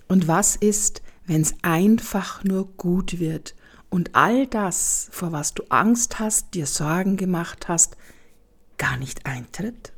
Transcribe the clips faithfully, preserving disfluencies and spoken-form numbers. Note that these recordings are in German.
Und was ist, wenn es einfach nur gut wird und all das, vor was du Angst hast, dir Sorgen gemacht hast, gar nicht eintritt?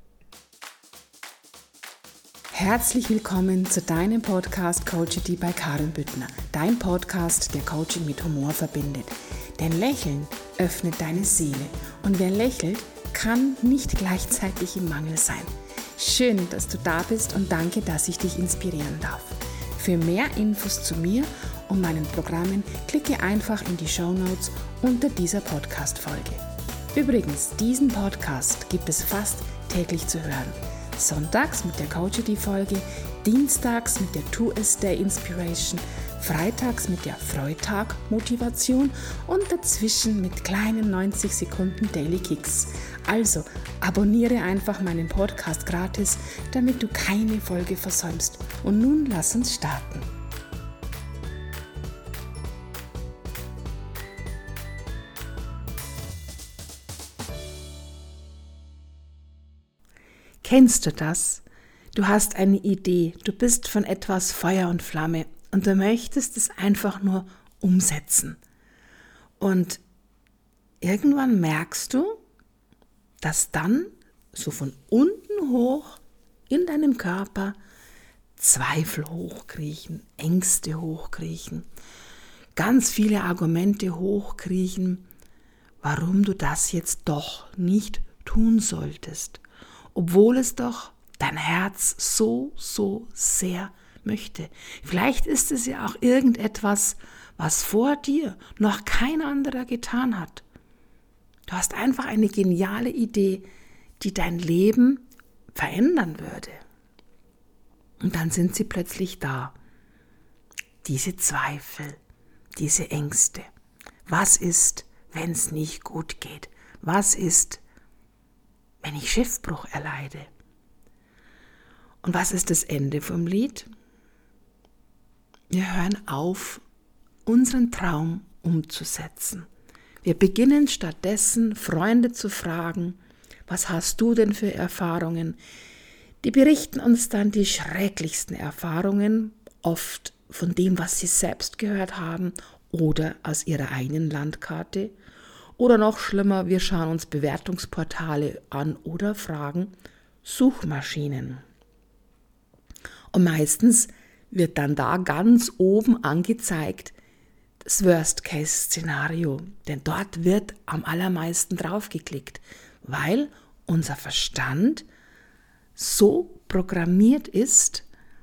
Herzlich willkommen zu deinem Podcast Coachity bei Karin Büttner, dein Podcast, der Coaching mit Humor verbindet. Denn Lächeln öffnet deine Seele und wer lächelt, kann nicht gleichzeitig im Mangel sein. Schön, dass du da bist und danke, dass ich dich inspirieren darf. Für mehr Infos zu mir und meinen Programmen klicke einfach in die Shownotes unter dieser Podcast-Folge. Übrigens, diesen Podcast gibt es fast täglich zu hören. Sonntags mit der Coachity-Folge, dienstags mit der Two-A-Day Inspiration, freitags mit der Freitag-Motivation und dazwischen mit kleinen neunzig Sekunden Daily Kicks. Also abonniere einfach meinen Podcast gratis, damit du keine Folge versäumst. Und nun lass uns starten. Kennst du das? Du hast eine Idee, du bist von etwas Feuer und Flamme und du möchtest es einfach nur umsetzen. Und irgendwann merkst du, dass dann so von unten hoch in deinem Körper Zweifel hochkriechen, Ängste hochkriechen, ganz viele Argumente hochkriechen, warum du das jetzt doch nicht tun solltest, obwohl es doch dein Herz so, so sehr möchte. Vielleicht ist es ja auch irgendetwas, was vor dir noch kein anderer getan hat. Du hast einfach eine geniale Idee, die dein Leben verändern würde. Und dann sind sie plötzlich da. Diese Zweifel, diese Ängste. Was ist, wenn es nicht gut geht? Was ist, wenn ich Schiffbruch erleide? Und was ist das Ende vom Lied? Wir hören auf, unseren Traum umzusetzen. Wir beginnen stattdessen, Freunde zu fragen, was hast du denn für Erfahrungen? Die berichten uns dann die schrecklichsten Erfahrungen, oft von dem, was sie selbst gehört haben oder aus ihrer eigenen Landkarte. Oder noch schlimmer, wir schauen uns Bewertungsportale an oder fragen Suchmaschinen. Und meistens wird dann da ganz oben angezeigt, das Worst-Case-Szenario, denn dort wird am allermeisten draufgeklickt, weil unser Verstand so programmiert ist,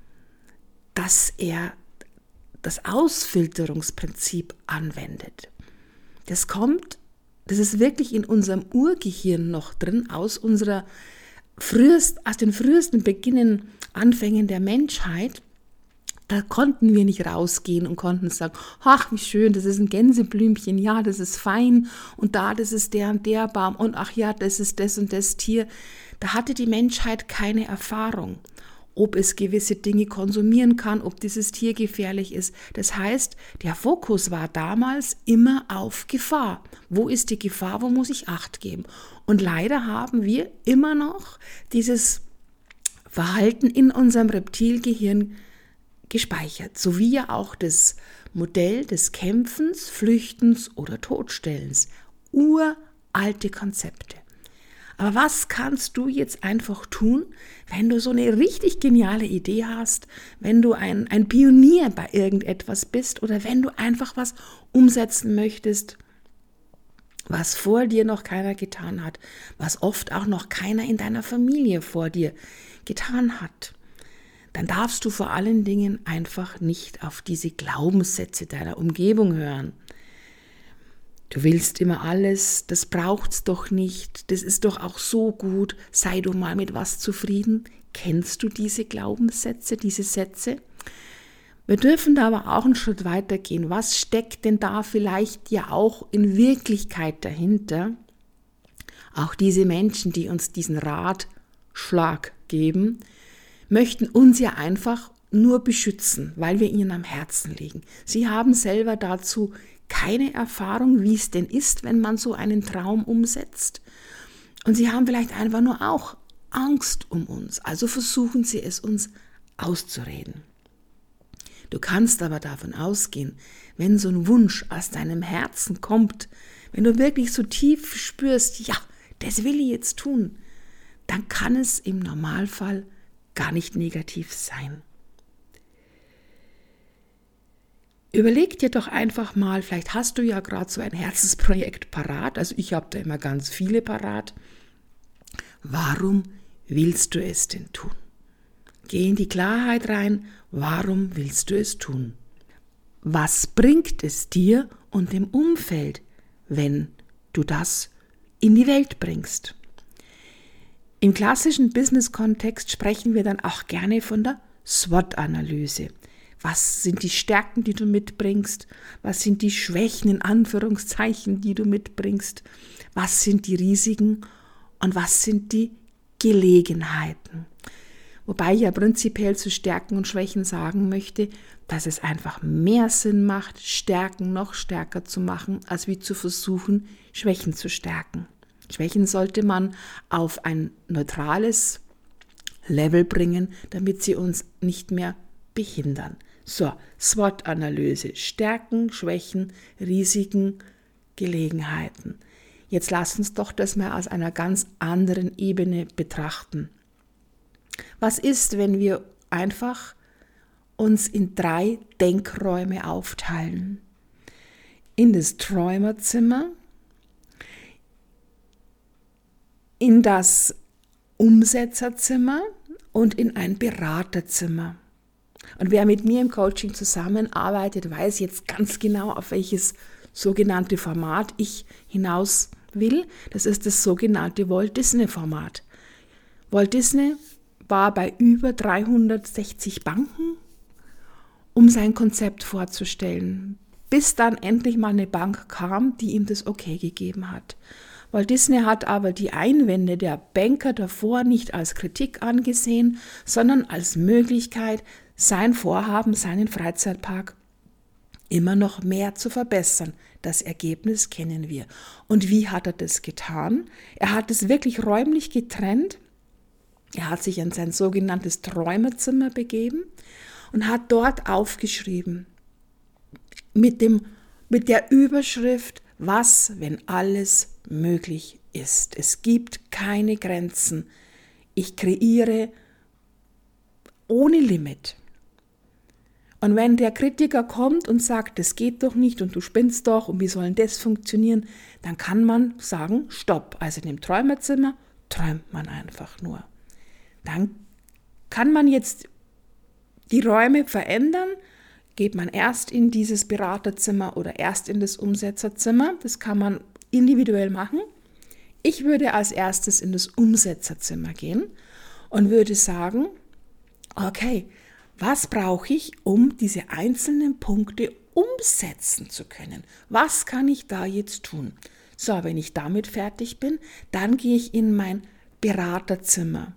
dass er das Ausfilterungsprinzip anwendet. Das kommt, das ist wirklich in unserem Urgehirn noch drin, aus unserer frühest, aus den frühesten Beginnen, Anfängen der Menschheit. Da konnten wir nicht rausgehen und konnten sagen, ach, wie schön, das ist ein Gänseblümchen, ja, das ist fein und da, das ist der und der Baum und ach ja, das ist das und das Tier. Da hatte die Menschheit keine Erfahrung, ob es gewisse Dinge konsumieren kann, ob dieses Tier gefährlich ist. Das heißt, der Fokus war damals immer auf Gefahr. Wo ist die Gefahr, wo muss ich Acht geben? Und leider haben wir immer noch dieses Verhalten in unserem Reptilgehirn gespeichert, sowie ja auch das Modell des Kämpfens, Flüchtens oder Todstellens. Uralte Konzepte. Aber was kannst du jetzt einfach tun, wenn du so eine richtig geniale Idee hast, wenn du ein, ein Pionier bei irgendetwas bist oder wenn du einfach was umsetzen möchtest, was vor dir noch keiner getan hat, was oft auch noch keiner in deiner Familie vor dir getan hat? Dann darfst du vor allen Dingen einfach nicht auf diese Glaubenssätze deiner Umgebung hören. Du willst immer alles, das braucht's doch nicht, das ist doch auch so gut, sei du mal mit was zufrieden. Kennst du diese Glaubenssätze, diese Sätze? Wir dürfen da aber auch einen Schritt weiter gehen. Was steckt denn da vielleicht ja auch in Wirklichkeit dahinter? Auch diese Menschen, die uns diesen Ratschlag geben, möchten uns ja einfach nur beschützen, weil wir ihnen am Herzen liegen. Sie haben selber dazu keine Erfahrung, wie es denn ist, wenn man so einen Traum umsetzt. Und sie haben vielleicht einfach nur auch Angst um uns. Also versuchen sie es uns auszureden. Du kannst aber davon ausgehen, wenn so ein Wunsch aus deinem Herzen kommt, wenn du wirklich so tief spürst, ja, das will ich jetzt tun, dann kann es im Normalfall gar nicht negativ sein. Überleg dir doch einfach mal, vielleicht hast du ja gerade so ein Herzensprojekt parat, also ich habe da immer ganz viele parat. Warum willst du es denn tun? Geh in die Klarheit rein, warum willst du es tun? Was bringt es dir und dem Umfeld, wenn du das in die Welt bringst? Im klassischen Business-Kontext sprechen wir dann auch gerne von der SWOT-Analyse. Was sind die Stärken, die du mitbringst? Was sind die Schwächen in Anführungszeichen, die du mitbringst? Was sind die Risiken und was sind die Gelegenheiten? Wobei ich ja prinzipiell zu Stärken und Schwächen sagen möchte, dass es einfach mehr Sinn macht, Stärken noch stärker zu machen, als wie zu versuchen, Schwächen zu stärken. Schwächen sollte man auf ein neutrales Level bringen, damit sie uns nicht mehr behindern. So, SWOT-Analyse, Stärken, Schwächen, Risiken, Gelegenheiten. Jetzt lasst uns doch das mal aus einer ganz anderen Ebene betrachten. Was ist, wenn wir einfach uns in drei Denkräume aufteilen? In das Träumerzimmer, in das Umsetzerzimmer und in ein Beraterzimmer. Und wer mit mir im Coaching zusammenarbeitet, weiß jetzt ganz genau, auf welches sogenannte Format ich hinaus will. Das ist das sogenannte Walt Disney Format. Walt Disney war bei über dreihundertsechzig Banken, um sein Konzept vorzustellen, bis dann endlich mal eine Bank kam, die ihm das Okay gegeben hat. Walt Disney hat aber die Einwände der Banker davor nicht als Kritik angesehen, sondern als Möglichkeit, sein Vorhaben, seinen Freizeitpark immer noch mehr zu verbessern. Das Ergebnis kennen wir. Und wie hat er das getan? Er hat es wirklich räumlich getrennt. Er hat sich in sein sogenanntes Träumerzimmer begeben und hat dort aufgeschrieben mit dem, mit der Überschrift, was, wenn alles möglich ist. Es gibt keine Grenzen. Ich kreiere ohne Limit. Und wenn der Kritiker kommt und sagt, das geht doch nicht und du spinnst doch und wie soll denn das funktionieren, dann kann man sagen, stopp. Also in dem Träumerzimmer träumt man einfach nur. Dann kann man jetzt die Räume verändern, geht man erst in dieses Beraterzimmer oder erst in das Umsetzerzimmer. Das kann man individuell machen. Ich würde als erstes in das Umsetzerzimmer gehen und würde sagen, okay, was brauche ich, um diese einzelnen Punkte umsetzen zu können? Was kann ich da jetzt tun? So, wenn ich damit fertig bin, dann gehe ich in mein Beraterzimmer,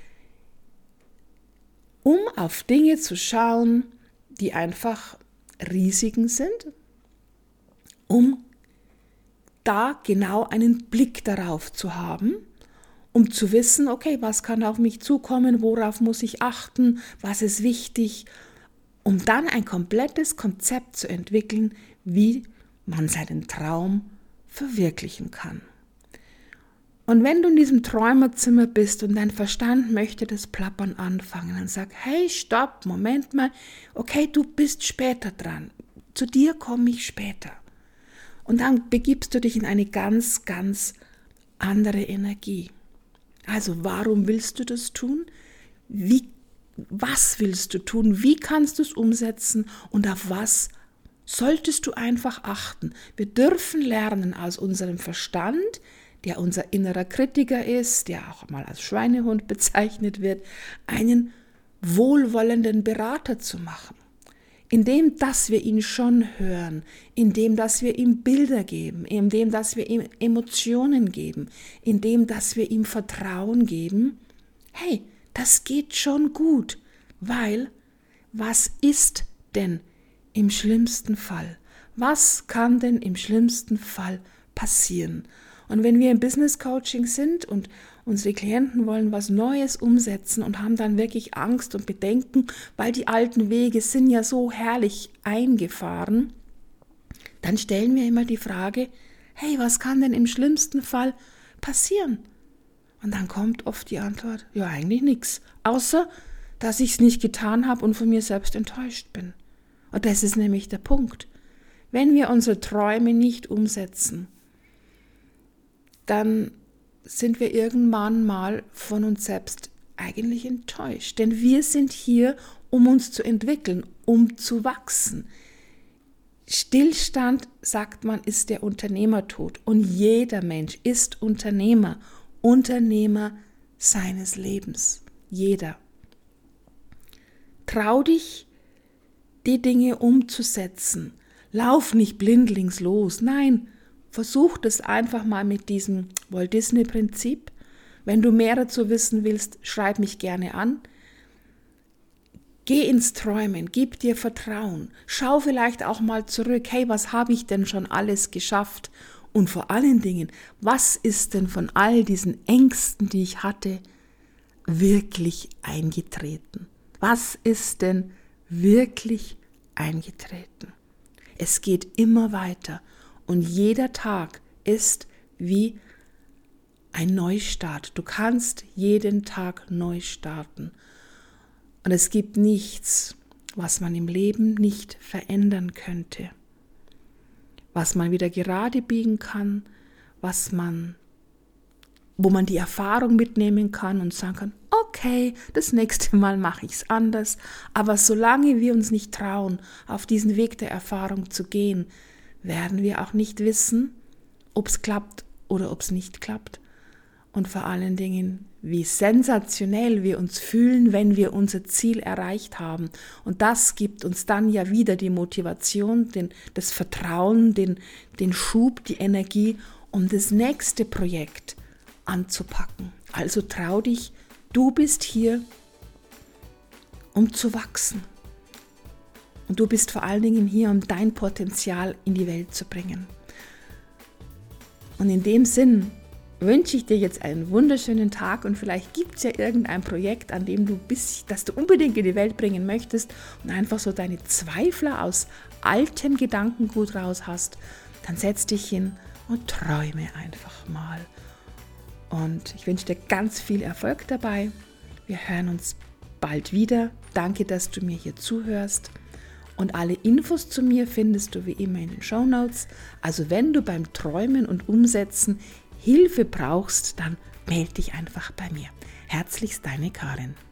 um auf Dinge zu schauen, die einfach Risiken sind, um da genau einen Blick darauf zu haben, um zu wissen, okay, was kann auf mich zukommen, worauf muss ich achten, was ist wichtig, um dann ein komplettes Konzept zu entwickeln, wie man seinen Traum verwirklichen kann. Und wenn du in diesem Träumerzimmer bist und dein Verstand möchte das Plappern anfangen und sagt, hey, stopp, Moment mal, okay, du bist später dran, zu dir komme ich später. Und dann begibst du dich in eine ganz, ganz andere Energie. Also warum willst du das tun? Wie, was willst du tun? Wie kannst du es umsetzen? Und auf was solltest du einfach achten? Wir dürfen lernen aus unserem Verstand, der unser innerer Kritiker ist, der auch mal als Schweinehund bezeichnet wird, einen wohlwollenden Berater zu machen. Indem, dass wir ihn schon hören, indem, dass wir ihm Bilder geben, indem, dass wir ihm Emotionen geben, indem, dass wir ihm Vertrauen geben, hey, das geht schon gut, weil was ist denn im schlimmsten Fall? Was kann denn im schlimmsten Fall passieren? Und wenn wir im Business Coaching sind und unsere Klienten wollen was Neues umsetzen und haben dann wirklich Angst und Bedenken, weil die alten Wege sind ja so herrlich eingefahren, dann stellen wir immer die Frage, hey, was kann denn im schlimmsten Fall passieren? Und dann kommt oft die Antwort, ja eigentlich nichts, außer dass ich es nicht getan habe und von mir selbst enttäuscht bin. Und das ist nämlich der Punkt. Wenn wir unsere Träume nicht umsetzen, dann sind wir irgendwann mal von uns selbst eigentlich enttäuscht. Denn wir sind hier, um uns zu entwickeln, um zu wachsen. Stillstand, sagt man, ist der Unternehmertod. Und jeder Mensch ist Unternehmer, Unternehmer seines Lebens. Jeder. Trau dich, die Dinge umzusetzen. Lauf nicht blindlings los. Nein, versuch das einfach mal mit diesem Walt Disney-Prinzip. Wenn du mehr dazu wissen willst, schreib mich gerne an. Geh ins Träumen, gib dir Vertrauen. Schau vielleicht auch mal zurück. Hey, was habe ich denn schon alles geschafft? Und vor allen Dingen, was ist denn von all diesen Ängsten, die ich hatte, wirklich eingetreten? Was ist denn wirklich eingetreten? Es geht immer weiter und jeder Tag ist wie ein Neustart. Du kannst jeden Tag neu starten. Und es gibt nichts, was man im Leben nicht verändern könnte. Was man wieder gerade biegen kann, was man, wo man die Erfahrung mitnehmen kann und sagen kann, okay, das nächste Mal mache ich es anders. Aber solange wir uns nicht trauen, auf diesen Weg der Erfahrung zu gehen, werden wir auch nicht wissen, ob es klappt oder ob es nicht klappt. Und vor allen Dingen, wie sensationell wir uns fühlen, wenn wir unser Ziel erreicht haben. Und das gibt uns dann ja wieder die Motivation, den, das Vertrauen, den, den Schub, die Energie, um das nächste Projekt anzupacken. Also trau dich, du bist hier, um zu wachsen. Und du bist vor allen Dingen hier, um dein Potenzial in die Welt zu bringen. Und in dem Sinn wünsche ich dir jetzt einen wunderschönen Tag und vielleicht gibt es ja irgendein Projekt, an dem du bist, das du unbedingt in die Welt bringen möchtest und einfach so deine Zweifler aus altem Gedankengut raus hast, dann setz dich hin und träume einfach mal. Und ich wünsche dir ganz viel Erfolg dabei. Wir hören uns bald wieder. Danke, dass du mir hier zuhörst. Und alle Infos zu mir findest du wie immer in den Shownotes. Also wenn du beim Träumen und Umsetzen Hilfe brauchst, dann melde dich einfach bei mir. Herzlichst deine Karin.